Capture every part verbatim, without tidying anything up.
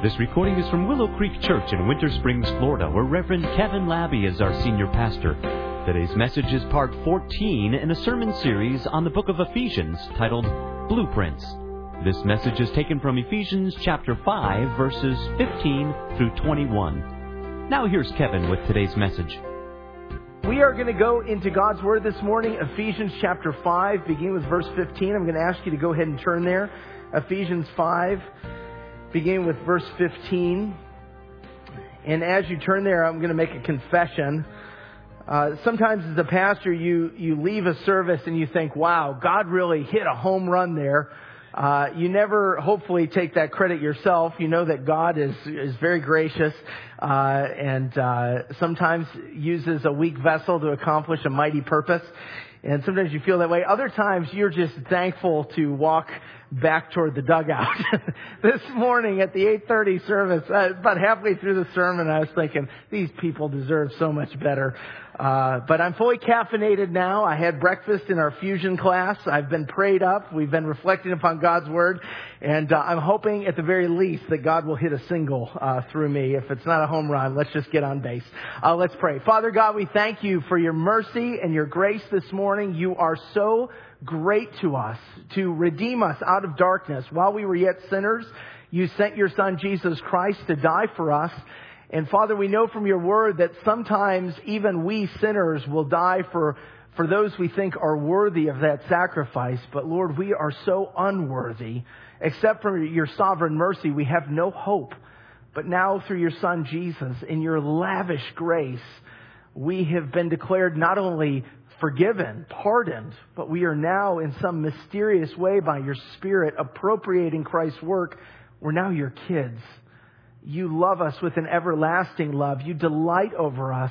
This recording is from Willow Creek Church in Winter Springs, Florida, where Reverend Kevin Labby is our senior pastor. Today's message is part fourteen in a sermon series on the book of Ephesians titled Blueprints. This message is taken from Ephesians chapter five, verses fifteen through twenty-one. Now here's Kevin with today's message. We are going to go into God's Word this morning, Ephesians chapter five, beginning with verse fifteen. I'm going to ask you to go ahead and turn there. Ephesians five, beginning with verse fifteen. And as you turn there, I'm going to make a confession. Uh, sometimes as a pastor, you, you leave a service and you think, wow, God really hit a home run there. Uh, you never hopefully take that credit yourself. You know that God is, is very gracious, uh, and, uh, sometimes uses a weak vessel to accomplish a mighty purpose. And sometimes you feel that way. Other times you're just thankful to walk back toward the dugout. This morning at the eight thirty service, uh, about halfway through the sermon, I was thinking, these people deserve so much better. Uh, but I'm fully caffeinated now. I had breakfast in our fusion class. I've been prayed up. We've been reflecting upon God's Word. And uh, I'm hoping at the very least that God will hit a single uh, through me. If it's not a home run, let's just get on base. Uh, let's pray. Father God, we thank you for your mercy and your grace this morning. You are so great to us to redeem us out of darkness. While we were yet sinners, you sent your Son, Jesus Christ, to die for us. And Father, we know from your word that sometimes even we sinners will die for, for those we think are worthy of that sacrifice. But Lord, we are so unworthy. Except for your sovereign mercy, we have no hope. But now through your Son, Jesus, in your lavish grace, we have been declared not only forgiven, pardoned, but we are now in some mysterious way by your Spirit appropriating Christ's work. We're now your kids. You love us with an everlasting love. You delight over us.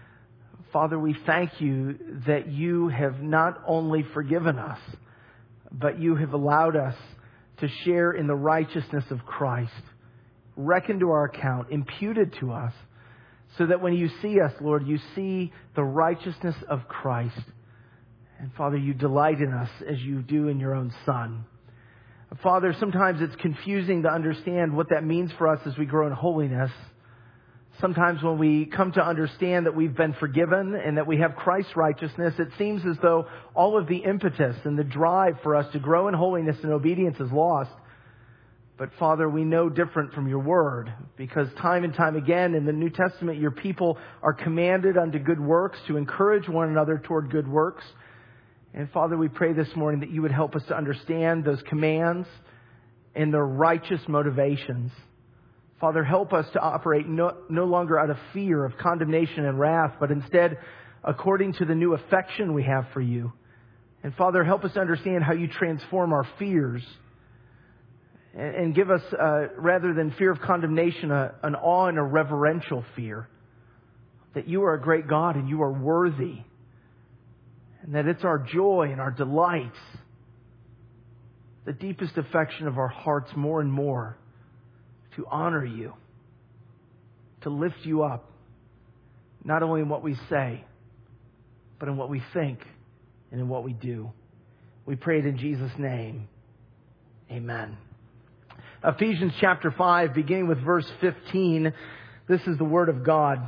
Father, we thank you that you have not only forgiven us, but you have allowed us to share in the righteousness of Christ, reckoned to our account, imputed to us, so that when you see us, Lord, you see the righteousness of Christ. And Father, you delight in us as you do in your own Son. Father, sometimes it's confusing to understand what that means for us as we grow in holiness. Sometimes when we come to understand that we've been forgiven and that we have Christ's righteousness, it seems as though all of the impetus and the drive for us to grow in holiness and obedience is lost. But Father, we know different from your word, because time and time again in the New Testament, your people are commanded unto good works, to encourage one another toward good works. And Father, we pray this morning that you would help us to understand those commands and their righteous motivations. Father, help us to operate no, no longer out of fear of condemnation and wrath, but instead according to the new affection we have for you. And Father, help us to understand how you transform our fears and, and give us, uh, rather than fear of condemnation, a, an awe and a reverential fear that you are a great God and you are worthy. And that it's our joy and our delights, the deepest affection of our hearts more and more, to honor you, to lift you up, not only in what we say, but in what we think and in what we do. We pray it in Jesus' name. Amen. Ephesians chapter five, beginning with verse fifteen. This is the Word of God.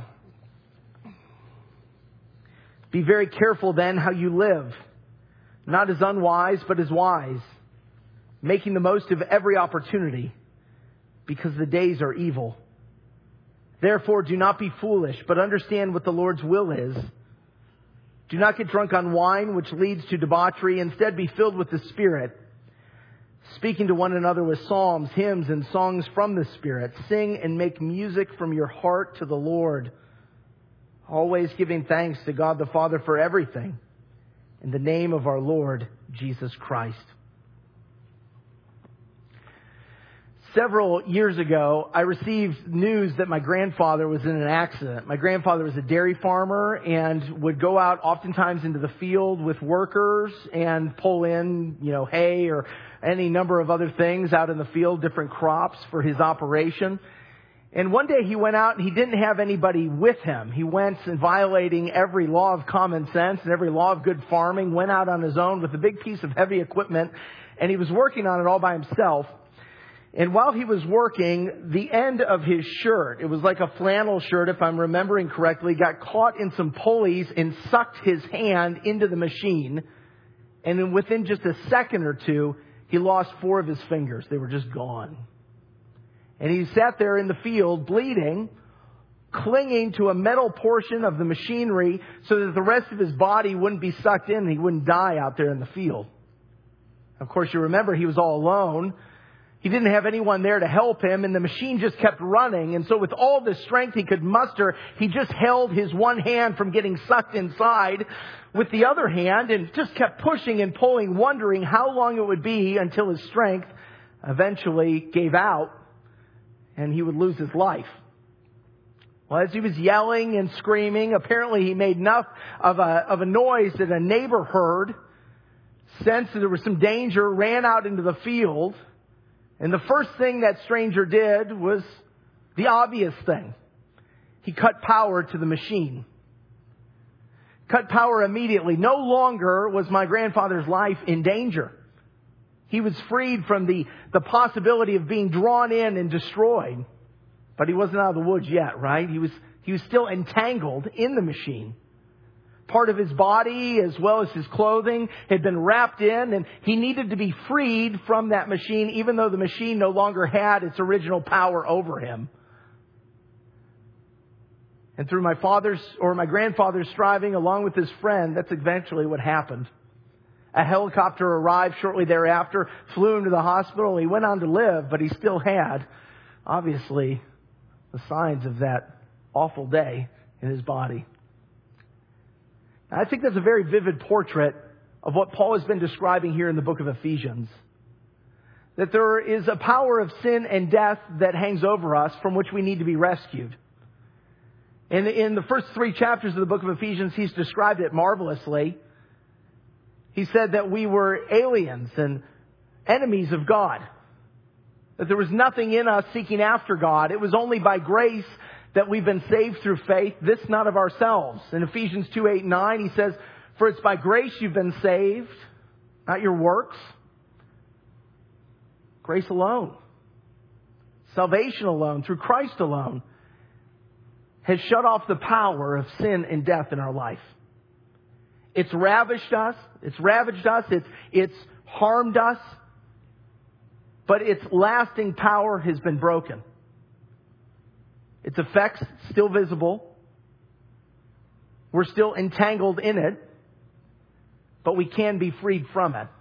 Be very careful then how you live, not as unwise, but as wise, making the most of every opportunity, because the days are evil. Therefore, do not be foolish, but understand what the Lord's will is. Do not get drunk on wine, which leads to debauchery. Instead, be filled with the Spirit, speaking to one another with psalms, hymns, and songs from the Spirit. Sing and make music from your heart to the Lord, always giving thanks to God the Father for everything, in the name of our Lord Jesus Christ. Several years ago, I received news that my grandfather was in an accident. My grandfather was a dairy farmer and would go out oftentimes into the field with workers and pull in, you know, hay or any number of other things out in the field, different crops for his operation. And one day he went out and he didn't have anybody with him. He went and violating every law of common sense and every law of good farming, went out on his own with a big piece of heavy equipment, and he was working on it all by himself. And while he was working, the end of his shirt, it was like a flannel shirt, if I'm remembering correctly, got caught in some pulleys and sucked his hand into the machine. And then within just a second or two, he lost four of his fingers. They were just gone. And he sat there in the field bleeding, clinging to a metal portion of the machinery so that the rest of his body wouldn't be sucked in and he wouldn't die out there in the field. Of course, you remember he was all alone. He didn't have anyone there to help him, and the machine just kept running. And so with all the strength he could muster, he just held his one hand from getting sucked inside with the other hand and just kept pushing and pulling, wondering how long it would be until his strength eventually gave out and he would lose his life. Well, as he was yelling and screaming, apparently he made enough of a, of a noise that a neighbor heard, sensed that there was some danger, ran out into the field. And the first thing that stranger did was the obvious thing. He cut power to the machine. Cut power immediately. No longer was my grandfather's life in danger. He was freed from the, the possibility of being drawn in and destroyed. But he wasn't out of the woods yet, right? He was, he was still entangled in the machine. Part of his body, as well as his clothing, had been wrapped in, and he needed to be freed from that machine, even though the machine no longer had its original power over him. And through my father's or my grandfather's striving, along with his friend, that's eventually what happened. A helicopter arrived shortly thereafter, flew him to the hospital. He went on to live, but he still had, obviously, the signs of that awful day in his body. I think that's a very vivid portrait of what Paul has been describing here in the book of Ephesians. That there is a power of sin and death that hangs over us from which we need to be rescued. And in the first three chapters of the book of Ephesians, he's described it marvelously. He said that we were aliens and enemies of God. That there was nothing in us seeking after God. It was only by grace that we've been saved through faith, this not of ourselves. In Ephesians two, eight, nine, he says, for it's by grace you've been saved, not your works. Grace alone. Salvation alone, through Christ alone, has shut off the power of sin and death in our life. It's ravished us. It's ravaged us. It's, it's harmed us. But its lasting power has been broken. Its effects still visible. We're still entangled in it, but we can be freed from it.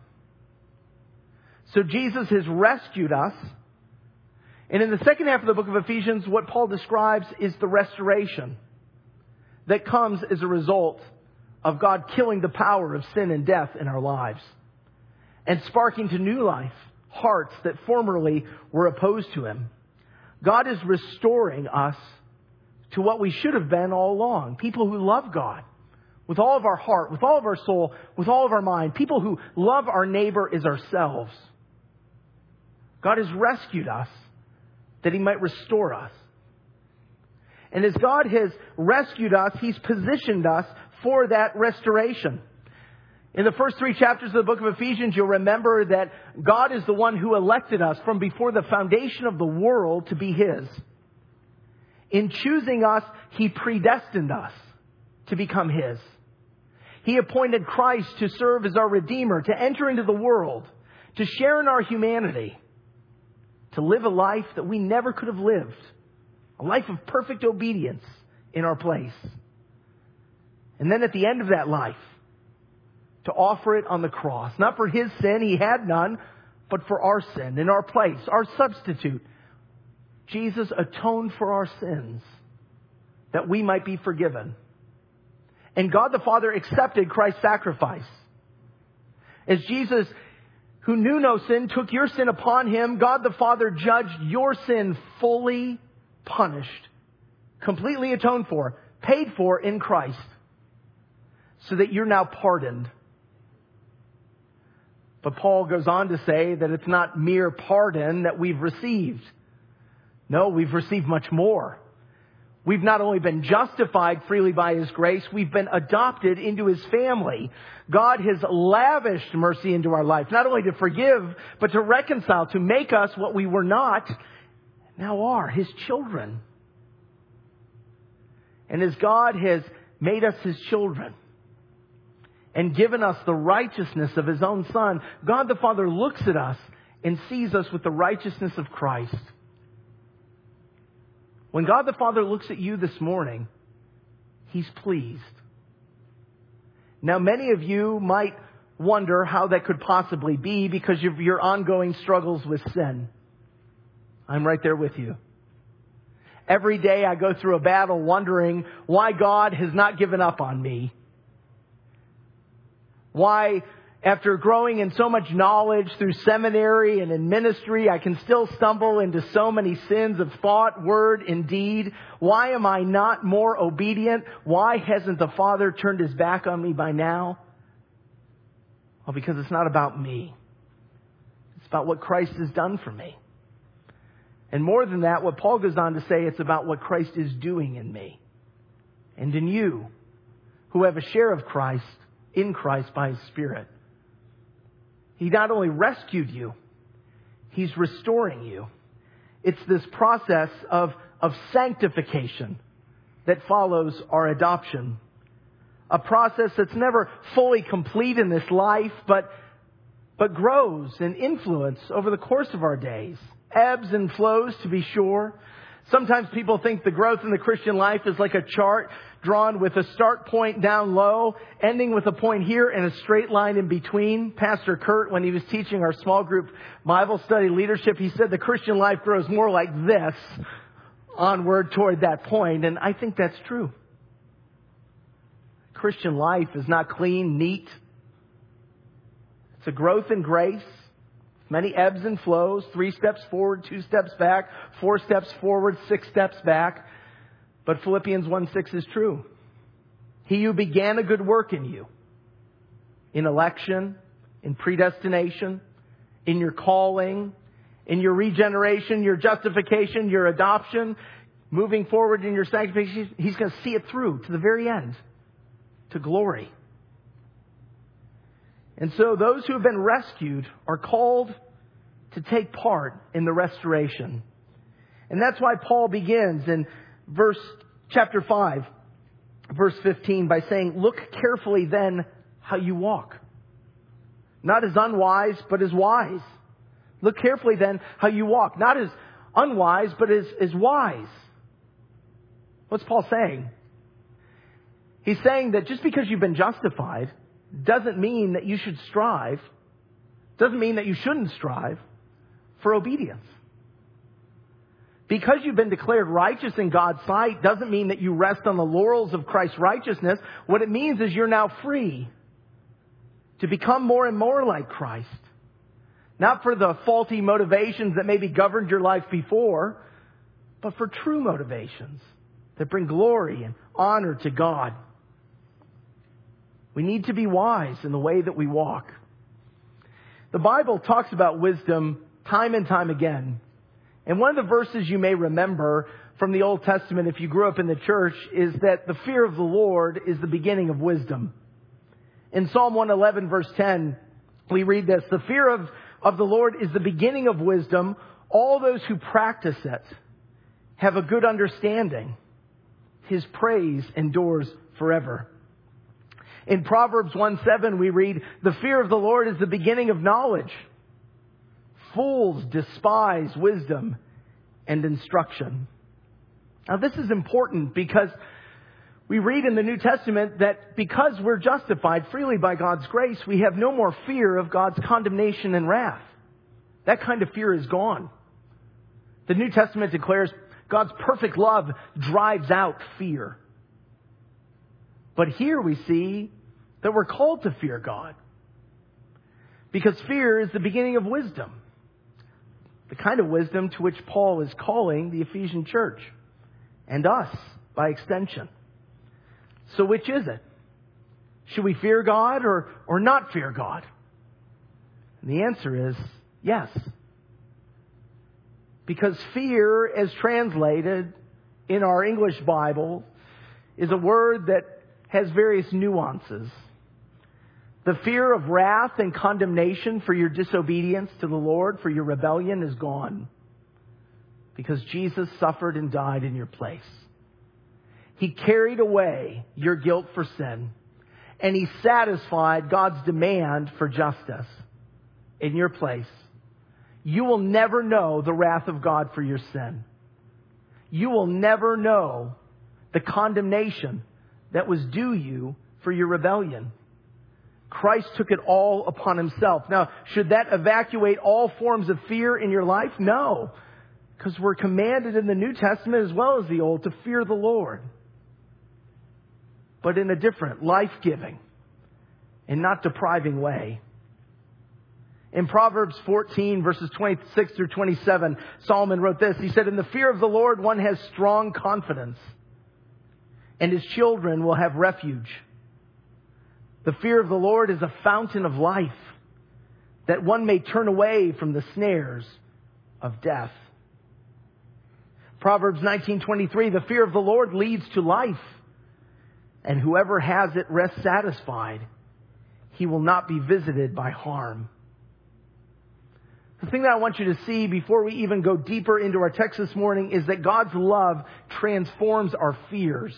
So Jesus has rescued us. And in the second half of the book of Ephesians, what Paul describes is the restoration that comes as a result of God killing the power of sin and death in our lives and sparking to new life hearts that formerly were opposed to Him. God is restoring us to what we should have been all along. People who love God with all of our heart, with all of our soul, with all of our mind. People who love our neighbor as ourselves. God has rescued us that He might restore us. And as God has rescued us, He's positioned us for that restoration. In the first three chapters of the book of Ephesians, you'll remember that God is the one who elected us from before the foundation of the world to be His. In choosing us, He predestined us to become His. He appointed Christ to serve as our Redeemer, to enter into the world, to share in our humanity, to live a life that we never could have lived, a life of perfect obedience in our place. And then at the end of that life, to offer it on the cross. Not for His sin, He had none, but for our sin, in our place, our substitute. Jesus atoned for our sins that we might be forgiven. And God the Father accepted Christ's sacrifice. As Jesus, who knew no sin, took your sin upon Him, God the Father judged your sin fully punished, completely atoned for, paid for in Christ, so that you're now pardoned. But Paul goes on to say that it's not mere pardon that we've received. No, we've received much more. We've not only been justified freely by His grace, we've been adopted into His family. God has lavished mercy into our life, not only to forgive, but to reconcile, to make us what we were not, now are, His children. And as God has made us His children and given us the righteousness of His own Son, God the Father looks at us and sees us with the righteousness of Christ. When God the Father looks at you this morning, He's pleased. Now, many of you might wonder how that could possibly be because of your ongoing struggles with sin. I'm right there with you. Every day I go through a battle wondering why God has not given up on me. Why, after growing in so much knowledge through seminary and in ministry, I can still stumble into so many sins of thought, word, and deed. Why am I not more obedient? Why hasn't the Father turned His back on me by now? Well, because it's not about me. It's about what Christ has done for me. And more than that, what Paul goes on to say, it's about what Christ is doing in me and in you who have a share of Christ in Christ by His Spirit. He not only rescued you, He's restoring you. It's this process of, of sanctification that follows our adoption. A process that's never fully complete in this life, but, but grows in influence over the course of our days. Ebbs and flows, to be sure. Sometimes people think the growth in the Christian life is like a chart drawn with a start point down low, ending with a point here and a straight line in between. Pastor Kurt, when he was teaching our small group Bible study leadership, he said the Christian life grows more like this onward toward that point. And I think that's true. Christian life is not clean, neat. It's a growth in grace. Many ebbs and flows, three steps forward, two steps back, four steps forward, six steps back. But Philippians one six is true. He who began a good work in you, in election, in predestination, in your calling, in your regeneration, your justification, your adoption, moving forward in your sanctification, He's going to see it through to the very end, to glory. And so those who have been rescued are called to take part in the restoration. And that's why Paul begins in verse chapter five, verse fifteen, by saying, look carefully then how you walk. Not as unwise, but as wise. Look carefully then how you walk. Not as unwise, but as, as wise. What's Paul saying? He's saying that just because you've been justified doesn't mean that you should strive, doesn't mean that you shouldn't strive for obedience. Because you've been declared righteous in God's sight doesn't mean that you rest on the laurels of Christ's righteousness. What it means is you're now free to become more and more like Christ. Not for the faulty motivations that maybe governed your life before, but for true motivations that bring glory and honor to God. We need to be wise in the way that we walk. The Bible talks about wisdom time and time again. And one of the verses you may remember from the Old Testament, if you grew up in the church, is that the fear of the Lord is the beginning of wisdom. In Psalm one eleven, verse ten, we read this: the fear of, of the Lord is the beginning of wisdom. All those who practice it have a good understanding. His praise endures forever. In Proverbs one seven, we read, the fear of the Lord is the beginning of knowledge. Fools despise wisdom and instruction. Now, this is important because we read in the New Testament that because we're justified freely by God's grace, we have no more fear of God's condemnation and wrath. That kind of fear is gone. The New Testament declares God's perfect love drives out fear. But here we see that we're called to fear God, because fear is the beginning of wisdom. The kind of wisdom to which Paul is calling the Ephesian church and us by extension. So which is it? Should we fear God or, or not fear God? And the answer is yes. Because fear, as translated in our English Bible is a word that has various nuances. The fear of wrath and condemnation for your disobedience to the Lord, for your rebellion, is gone. Because Jesus suffered and died in your place. He carried away your guilt for sin. And He satisfied God's demand for justice in your place. You will never know the wrath of God for your sin. You will never know the condemnation that was due you for your rebellion. Christ took it all upon Himself. Now, should that evacuate all forms of fear in your life? No. Because we're commanded in the New Testament as well as the Old to fear the Lord. But in a different, life-giving and not depriving way. In Proverbs fourteen, verses twenty-six through twenty-seven, Solomon wrote this. He said, "In the fear of the Lord one has strong confidence, and his children will have refuge. The fear of the Lord is a fountain of life, that one may turn away from the snares of death." Proverbs nineteen twenty-three, "The fear of the Lord leads to life, and whoever has it rests satisfied. He will not be visited by harm." The thing that I want you to see before we even go deeper into our text this morning is that God's love transforms our fears.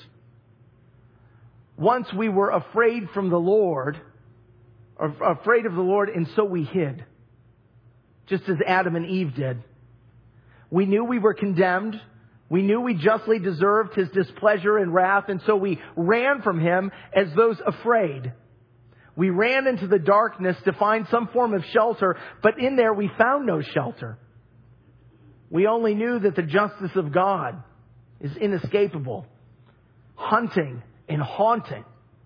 Once we were afraid from the Lord, or afraid of the Lord, and so we hid. Just as Adam and Eve did. We knew we were condemned. We knew we justly deserved His displeasure and wrath, and so we ran from Him as those afraid. We ran into the darkness to find some form of shelter, but in there we found no shelter. We only knew that the justice of God is inescapable, hunting and haunting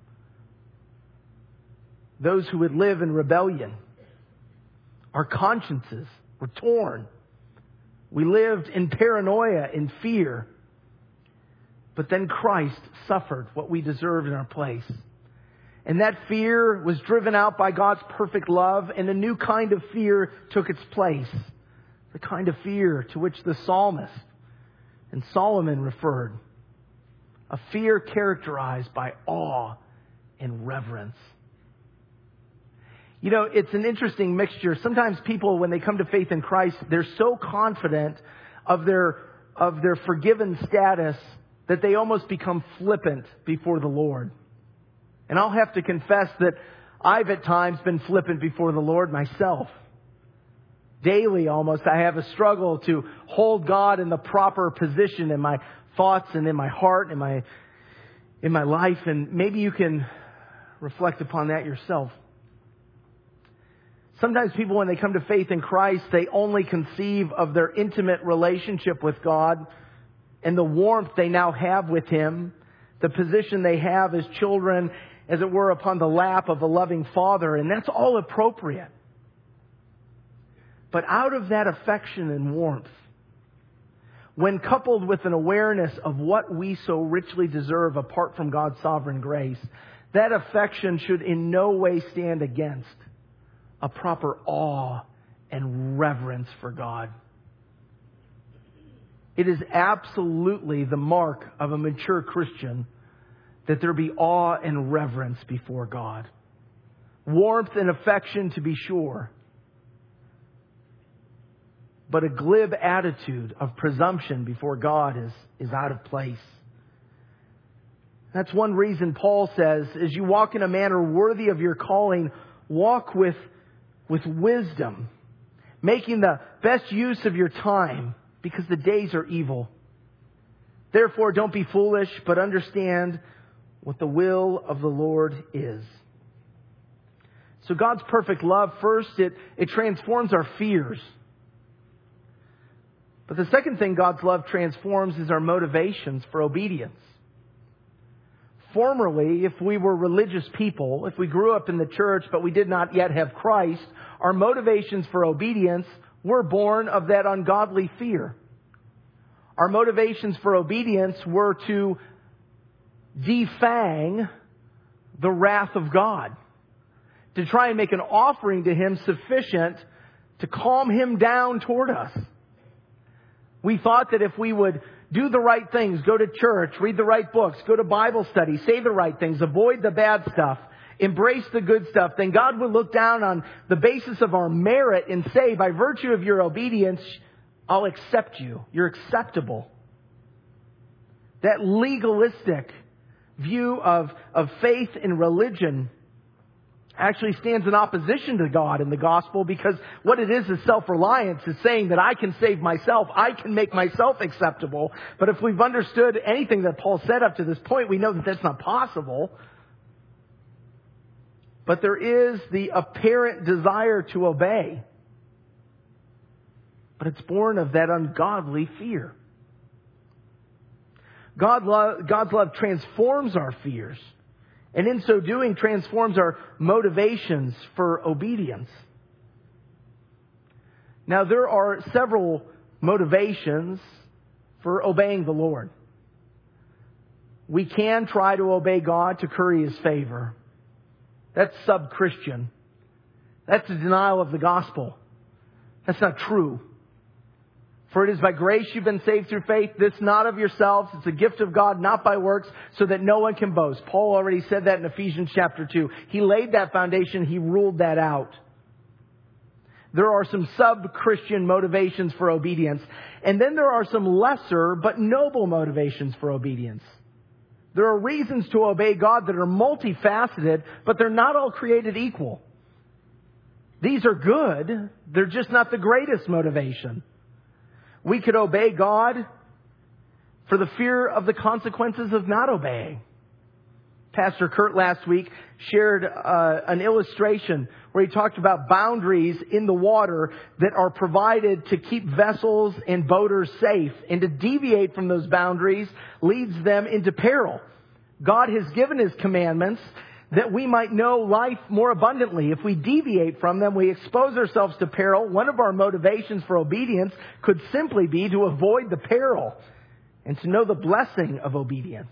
those who would live in rebellion. Our consciences were torn. We lived in paranoia, in fear. But then Christ suffered what we deserved in our place. And that fear was driven out by God's perfect love, and a new kind of fear took its place. The kind of fear to which the psalmist and Solomon referred. A fear characterized by awe and reverence. You know, it's an interesting mixture. Sometimes people, when they come to faith in Christ, they're so confident of their, of their forgiven status that they almost become flippant before the Lord. And I'll have to confess that I've at times been flippant before the Lord myself. Daily almost, I have a struggle to hold God in the proper position in my thoughts and in my heart, in my, in my life. And maybe you can reflect upon that yourself. Sometimes people, when they come to faith in Christ, they only conceive of their intimate relationship with God and the warmth they now have with Him, the position they have as children, as it were, upon the lap of a loving Father. And that's all appropriate. But out of that affection and warmth, when coupled with an awareness of what we so richly deserve apart from God's sovereign grace, that affection should in no way stand against a proper awe and reverence for God. It is absolutely the mark of a mature Christian that there be awe and reverence before God. Warmth and affection, to be sure. But a glib attitude of presumption before God is, is out of place. That's one reason Paul says, as you walk in a manner worthy of your calling, walk with, with wisdom, making the best use of your time, because the days are evil. Therefore, don't be foolish, but understand what the will of the Lord is. So God's perfect love, first, it, it transforms our fears. But the second thing God's love transforms is our motivations for obedience. Formerly, if we were religious people, if we grew up in the church but we did not yet have Christ, our motivations for obedience were born of that ungodly fear. Our motivations for obedience were to defang the wrath of God, to try and make an offering to Him sufficient to calm Him down toward us. We thought that if we would do the right things, go to church, read the right books, go to Bible study, say the right things, avoid the bad stuff, embrace the good stuff, then God would look down on the basis of our merit and say, by virtue of your obedience, I'll accept you. You're acceptable. That legalistic view of, of faith and religion actually stands in opposition to God in the gospel, because what it is is self-reliance. Is saying that I can save myself. I can make myself acceptable. But if we've understood anything that Paul said up to this point, we know that that's not possible. But there is the apparent desire to obey. But it's born of that ungodly fear. God love, God's love transforms our fears. And in so doing, transforms our motivations for obedience. Now, there are several motivations for obeying the Lord. We can try to obey God to curry His favor. That's sub-Christian. That's a denial of the gospel. That's not true. For it is by grace you've been saved through faith. This not of yourselves. It's a gift of God, not by works, so that no one can boast. Paul already said that in Ephesians chapter two. He laid that foundation. He ruled that out. There are some sub-Christian motivations for obedience. And then there are some lesser but noble motivations for obedience. There are reasons to obey God that are multifaceted, but they're not all created equal. These are good. They're just not the greatest motivation. We could obey God for the fear of the consequences of not obeying. Pastor Kurt last week shared uh, an illustration where he talked about boundaries in the water that are provided to keep vessels and boaters safe. And to deviate from those boundaries leads them into peril. God has given His commandments that we might know life more abundantly. If we deviate from them, we expose ourselves to peril. One of our motivations for obedience could simply be to avoid the peril and to know the blessing of obedience.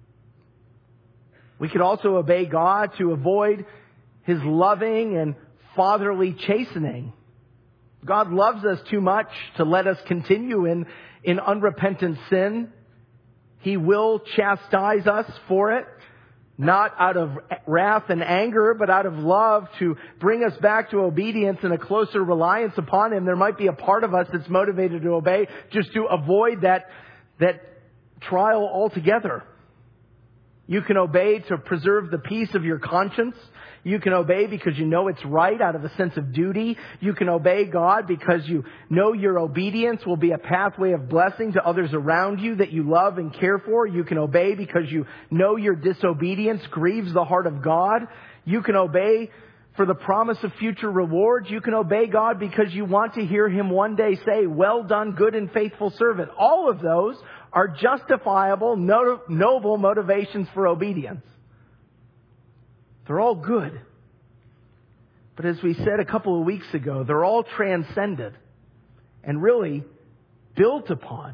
We could also obey God to avoid His loving and fatherly chastening. God loves us too much to let us continue in, in unrepentant sin. He will chastise us for it. Not out of wrath and anger, but out of love to bring us back to obedience and a closer reliance upon Him. There might be a part of us that's motivated to obey just to avoid that, that trial altogether. You can obey to preserve the peace of your conscience. You can obey because you know it's right out of a sense of duty. You can obey God because you know your obedience will be a pathway of blessing to others around you that you love and care for. You can obey because you know your disobedience grieves the heart of God. You can obey for the promise of future rewards. You can obey God because you want to hear Him one day say, "Well done, good and faithful servant." All of those are justifiable, noble motivations for obedience. They're all good. But as we said a couple of weeks ago, they're all transcended and really built upon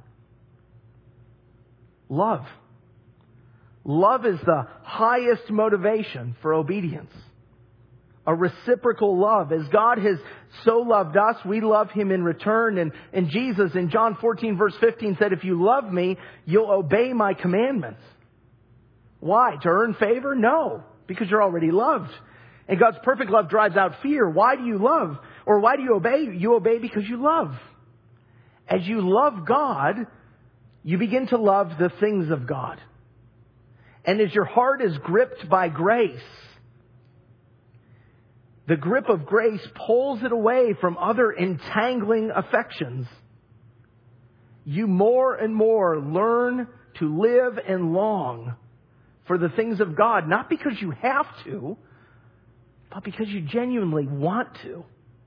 love. Love is the highest motivation for obedience. A reciprocal love. As God has so loved us, we love Him in return. And, and Jesus in John fourteen verse fifteen said, "If you love me, you'll obey my commandments." Why? To earn favor? No. Because you're already loved. And God's perfect love drives out fear. Why do you love? Or why do you obey? You obey because you love. As you love God, you begin to love the things of God. And as your heart is gripped by grace, the grip of grace pulls it away from other entangling affections. You more and more learn to live and long for the things of God, not because you have to, but because you genuinely want to.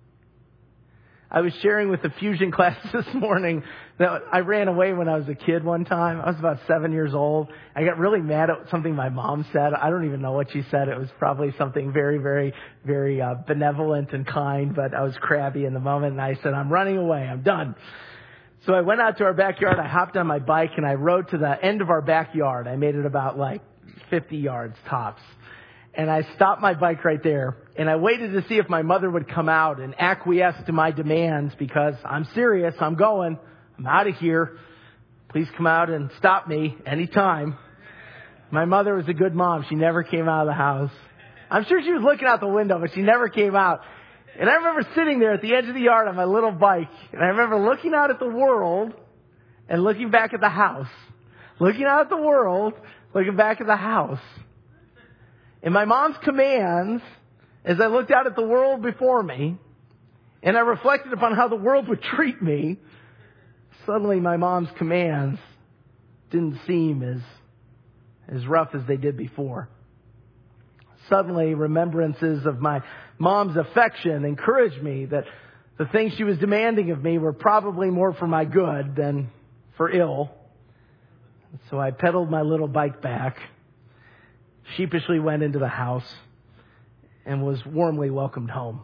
I was sharing with the fusion class this morning that I ran away when I was a kid one time. I was about seven years old. I got really mad at something my mom said. I don't even know what she said. It was probably something very, very, very uh, benevolent and kind, but I was crabby in the moment, and I said, "I'm running away. I'm done." So I went out to our backyard. I hopped on my bike, and I rode to the end of our backyard. I made it about like fifty yards tops. And I stopped my bike right there, and I waited to see if my mother would come out and acquiesce to my demands, because I'm serious. I'm going. I'm out of here. Please come out and stop me anytime. My mother was a good mom. She never came out of the house. I'm sure she was looking out the window, but she never came out. And I remember sitting there at the edge of the yard on my little bike. And I remember looking out at the world and looking back at the house. Looking out at the world, looking back at the house. And my mom's commands, as I looked out at the world before me, and I reflected upon how the world would treat me, suddenly my mom's commands didn't seem as, as rough as they did before. Suddenly, remembrances of my mom's affection encouraged me that the things she was demanding of me were probably more for my good than for ill. So I pedaled my little bike back, sheepishly went into the house, and was warmly welcomed home.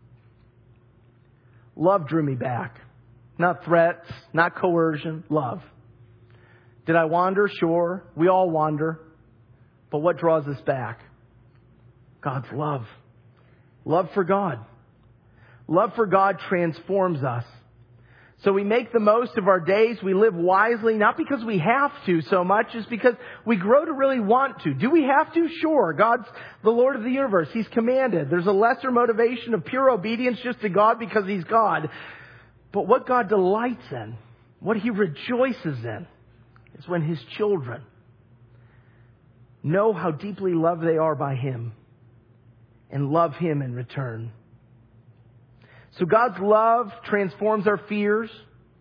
Love drew me back. Not threats, not coercion, love. Did I wander? Sure. We all wander. But what draws us back? God's love. Love for God. Love for God transforms us. So we make the most of our days. We live wisely, not because we have to so much, it's because we grow to really want to. Do we have to? Sure. God's the Lord of the universe. He's commanded. There's a lesser motivation of pure obedience just to God because He's God. But what God delights in, what He rejoices in, is when His children know how deeply loved they are by Him and love Him in return. So God's love transforms our fears.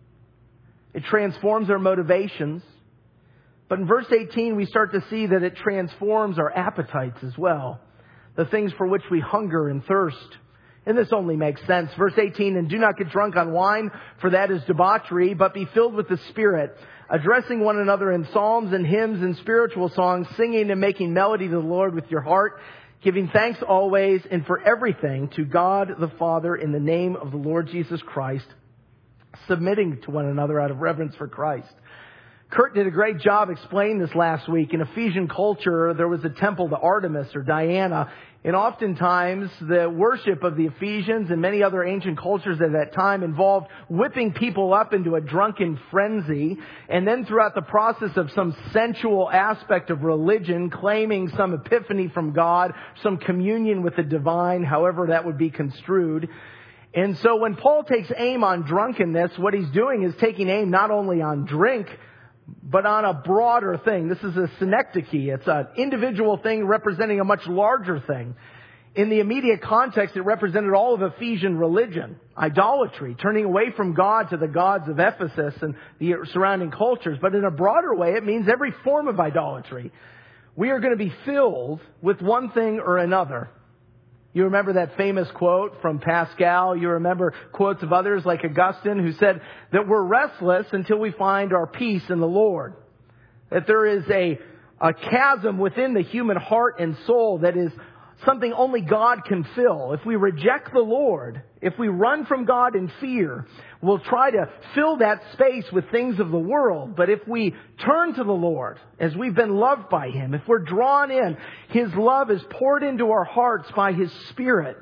It transforms our motivations. But in verse eighteen, we start to see that it transforms our appetites as well. The things for which we hunger and thirst. And this only makes sense. Verse eighteen, and do not get drunk on wine, for that is debauchery, but be filled with the Spirit, addressing one another in psalms and hymns and spiritual songs, singing and making melody to the Lord with your heart, giving thanks always and for everything to God the Father in the name of the Lord Jesus Christ, submitting to one another out of reverence for Christ. Kurt did a great job explaining this last week. In Ephesian culture, there was a temple to Artemis or Diana. And oftentimes, the worship of the Ephesians and many other ancient cultures at that time involved whipping people up into a drunken frenzy. And then throughout the process of some sensual aspect of religion, claiming some epiphany from God, some communion with the divine, however that would be construed. And so when Paul takes aim on drunkenness, what he's doing is taking aim not only on drink, but on a broader thing. This is a synecdoche. It's an individual thing representing a much larger thing. In the immediate context, it represented all of Ephesian religion, idolatry, turning away from God to the gods of Ephesus and the surrounding cultures. But in a broader way, it means every form of idolatry. We are going to be filled with one thing or another. You remember that famous quote from Pascal. You remember quotes of others like Augustine who said that we're restless until we find our peace in the Lord. That there is a, a chasm within the human heart and soul that is something only God can fill. If we reject the Lord, if we run from God in fear, we'll try to fill that space with things of the world. But if we turn to the Lord, as we've been loved by Him, if we're drawn in, His love is poured into our hearts by His Spirit.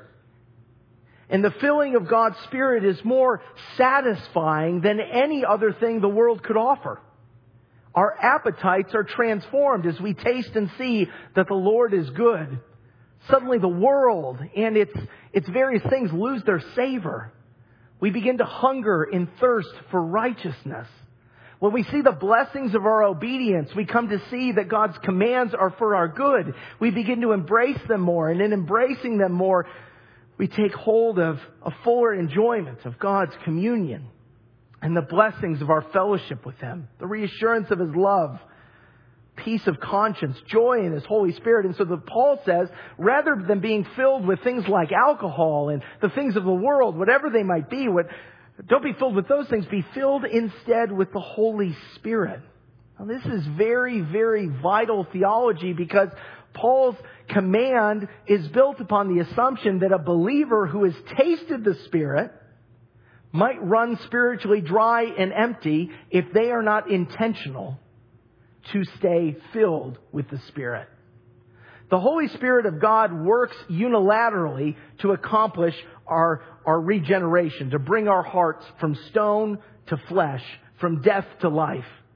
And the filling of God's Spirit is more satisfying than any other thing the world could offer. Our appetites are transformed as we taste and see that the Lord is good. Suddenly the world and its, its various things lose their savor. We begin to hunger and thirst for righteousness. When we see the blessings of our obedience, we come to see that God's commands are for our good. We begin to embrace them more, and in embracing them more, we take hold of a fuller enjoyment of God's communion and the blessings of our fellowship with Him, the reassurance of His love, peace of conscience, joy in His Holy Spirit. And so the Paul says, rather than being filled with things like alcohol and the things of the world, whatever they might be, what, don't be filled with those things. Be filled instead with the Holy Spirit. Now, this is very, very vital theology because Paul's command is built upon the assumption that a believer who has tasted the Spirit might run spiritually dry and empty if they are not intentional to stay filled with the Spirit. The Holy Spirit of God works unilaterally to accomplish our, our regeneration, to bring our hearts from stone to flesh, from death to life.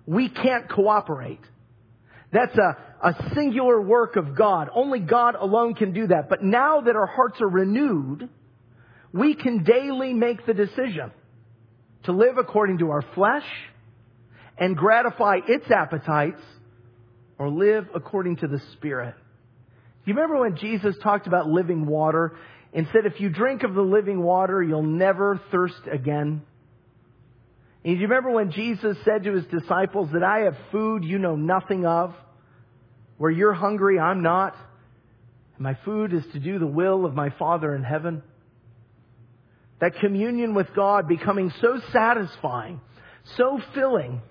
we can't cooperate. That's a, a singular work of God. Only God alone can do that. But now that our hearts are renewed, we can daily make the decision to live according to our flesh and gratify its appetites, or live according to the Spirit. You remember when Jesus talked about living water and said, if you drink of the living water, you'll never thirst again? And you remember when Jesus said to his disciples that I have food you know nothing of, where you're hungry, I'm not, and my food is to do the will of my Father in heaven? That communion with God becoming so satisfying, so filling,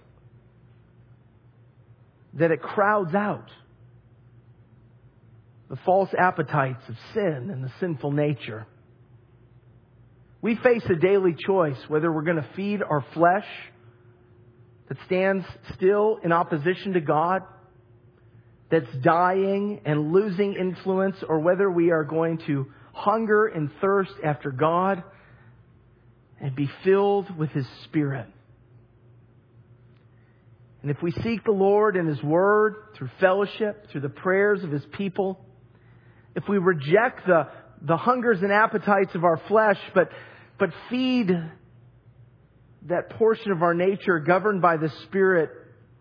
that it crowds out the false appetites of sin and the sinful nature. We face a daily choice whether we're going to feed our flesh that stands still in opposition to God, that's dying and losing influence, or whether we are going to hunger and thirst after God and be filled with His Spirit. And if we seek the Lord in His Word, through fellowship, through the prayers of His people, if we reject the, the hungers and appetites of our flesh, but, but feed that portion of our nature governed by the Spirit,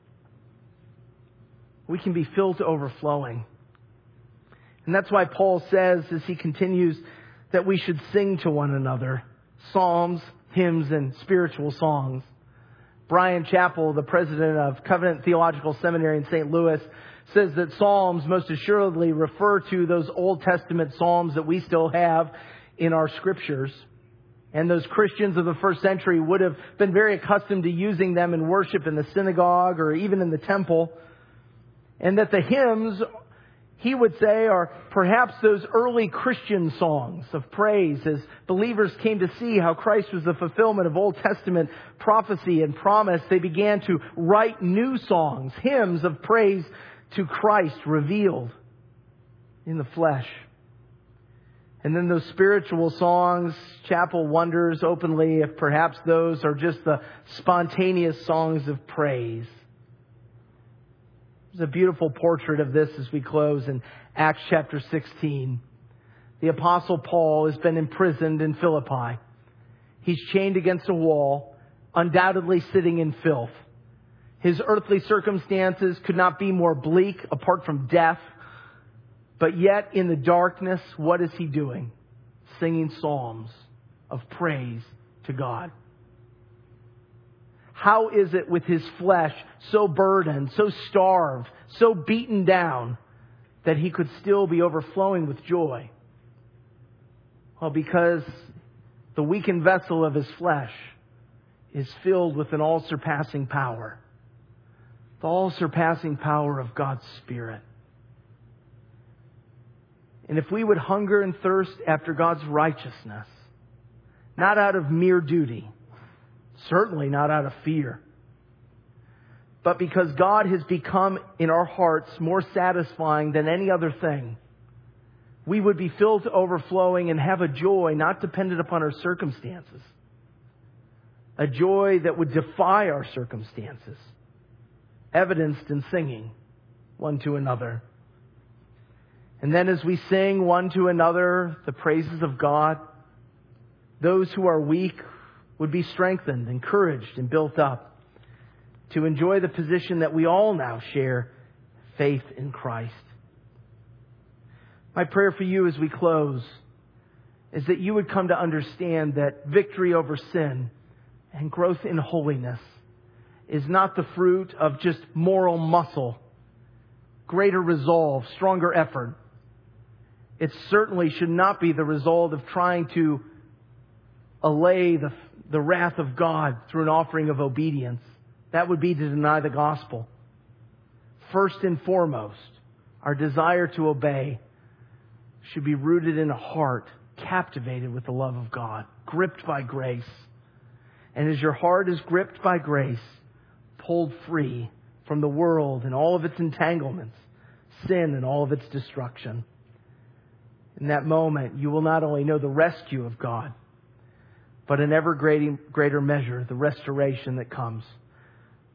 we can be filled to overflowing. And that's why Paul says, as he continues, that we should sing to one another psalms, hymns, and spiritual songs. Brian Chappell, the president of Covenant Theological Seminary in Saint Louis, says that psalms most assuredly refer to those Old Testament psalms that we still have in our scriptures. And those Christians of the first century would have been very accustomed to using them in worship in the synagogue or even in the temple. And that the hymns, he would say, are perhaps those early Christian songs of praise as believers came to see how Christ was the fulfillment of Old Testament prophecy and promise. They began to write new songs, hymns of praise to Christ revealed in the flesh. And then those spiritual songs, Chappell wonders openly if perhaps those are just the spontaneous songs of praise. There's a beautiful portrait of this as we close in Acts chapter sixteen. The Apostle Paul has been imprisoned in Philippi. He's chained against a wall, undoubtedly sitting in filth. His earthly circumstances could not be more bleak apart from death. But yet in the darkness, what is he doing? Singing psalms of praise to God. How is it with his flesh so burdened, so starved, so beaten down that he could still be overflowing with joy? Well, because the weakened vessel of his flesh is filled with an all-surpassing power. The all-surpassing power of God's Spirit. And if we would hunger and thirst after God's righteousness, not out of mere duty, certainly not out of fear, but because God has become in our hearts more satisfying than any other thing, we would be filled to overflowing and have a joy not dependent upon our circumstances. A joy that would defy our circumstances, evidenced in singing one to another. And then as we sing one to another the praises of God, those who are weak would be strengthened, encouraged, and built up to enjoy the position that we all now share, faith in Christ. My prayer for you as we close is that you would come to understand that victory over sin and growth in holiness is not the fruit of just moral muscle, greater resolve, stronger effort. It certainly should not be the result of trying to allay the, the wrath of God through an offering of obedience. That would be to deny the gospel. First and foremost, our desire to obey should be rooted in a heart captivated with the love of God, gripped by grace. And as your heart is gripped by grace, pulled free from the world and all of its entanglements, sin and all of its destruction, in that moment, you will not only know the rescue of God, but in ever greater measure, the restoration that comes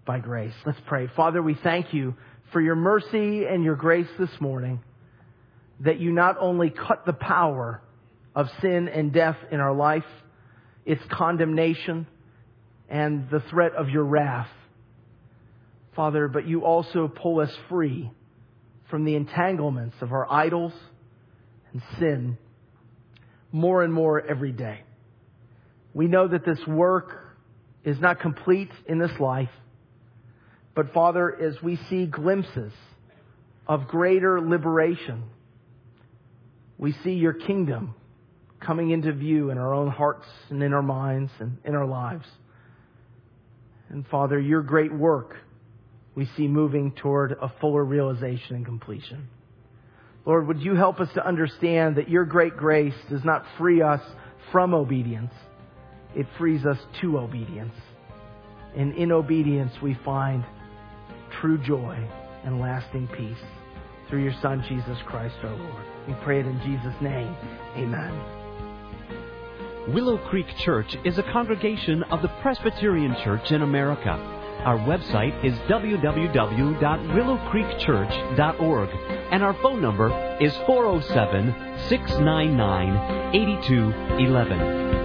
by grace. Let's pray. Father, we thank you for your mercy and your grace this morning, that you not only cut the power of sin and death in our life, its condemnation, and the threat of your wrath, Father, but you also pull us free from the entanglements of our idols and sin more and more every day. We know that this work is not complete in this life, but Father, as we see glimpses of greater liberation, we see your kingdom coming into view in our own hearts and in our minds and in our lives. And Father, your great work we see moving toward a fuller realization and completion. Lord, would you help us to understand that your great grace does not free us from obedience. It frees us to obedience. And in obedience we find true joy and lasting peace through your Son, Jesus Christ our Lord. We pray it in Jesus' name. Amen. Willow Creek Church is a congregation of the Presbyterian Church in America. Our website is w w w dot willow creek church dot org, and our phone number is four oh seven, six nine nine, eight two one one.